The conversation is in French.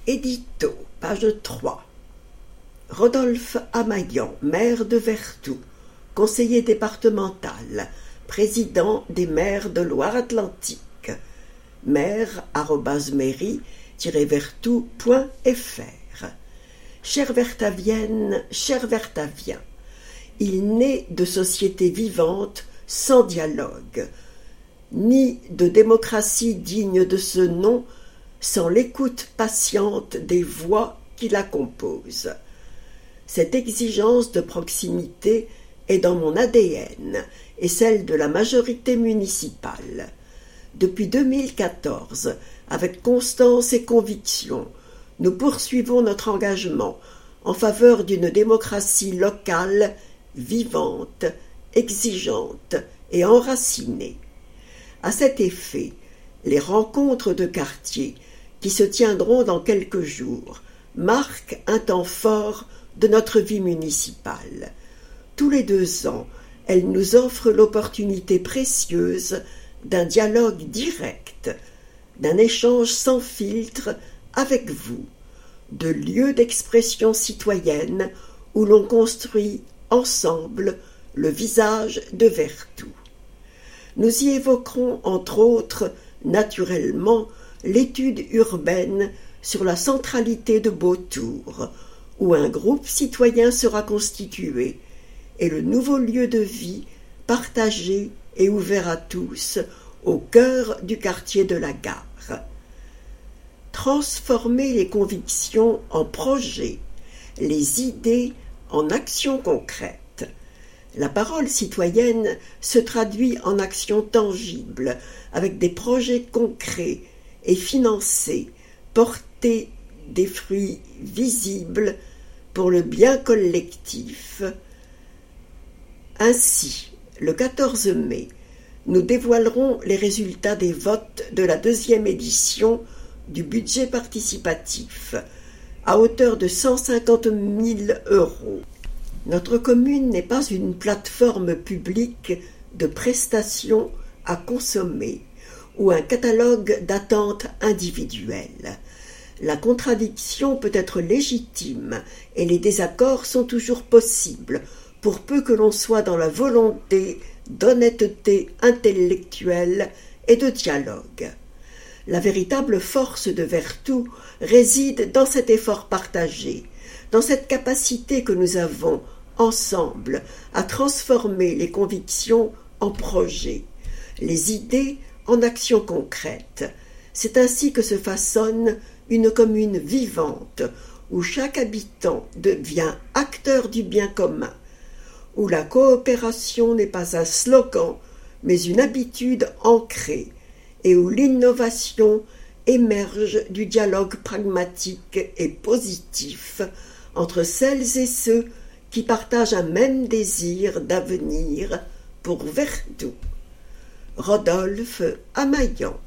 Édito, page 3. Rodolphe Amaillan, maire de Vertou, conseiller départemental, président des maires de Loire-Atlantique, maire@mairie-vertou.fr. Chère Vertavienne, cher Vertavien, il n'est de société vivante sans dialogue, ni de démocratie digne de ce nom sans l'écoute patiente des voix qui la composent. Cette exigence de proximité est dans mon ADN et celle de la majorité municipale. Depuis 2014, avec constance et conviction, nous poursuivons notre engagement en faveur d'une démocratie locale vivante, exigeante et enracinée. À cet effet, les rencontres de quartier qui se tiendront dans quelques jours marquent un temps fort de notre vie municipale. Tous les 2 ans, elles nous offrent l'opportunité précieuse d'un dialogue direct, d'un échange sans filtre avec vous, de lieux d'expression citoyenne où l'on construit ensemble le visage de Vertou. Nous y évoquerons entre autres naturellement l'étude urbaine sur la centralité de Beautour, où un groupe citoyen sera constitué, et le nouveau lieu de vie partagé et ouvert à tous au cœur du quartier de la Gare. Transformer les convictions en projets, les idées en actions concrètes. La parole citoyenne se traduit en actions tangibles, avec des projets concrets et financés, porter des fruits visibles pour le bien collectif. Ainsi, le 14 mai, nous dévoilerons les résultats des votes de la 2e édition du budget participatif, à hauteur de 150 000 €. Notre commune n'est pas une plateforme publique de prestations à consommer ou un catalogue d'attentes individuelles. La contradiction peut être légitime et les désaccords sont toujours possibles, pour peu que l'on soit dans la volonté d'honnêteté intellectuelle et de dialogue. La véritable force de Vertou réside dans cet effort partagé, dans cette capacité que nous avons ensemble à transformer les convictions en projets, les idées en actions concrètes. C'est ainsi que se façonne une commune vivante, où chaque habitant devient acteur du bien commun, où la coopération n'est pas un slogan, mais une habitude ancrée, et où l'innovation émerge du dialogue pragmatique et positif entre celles et ceux qui partagent un même désir d'avenir pour Vertou. Rodolphe Amaillan.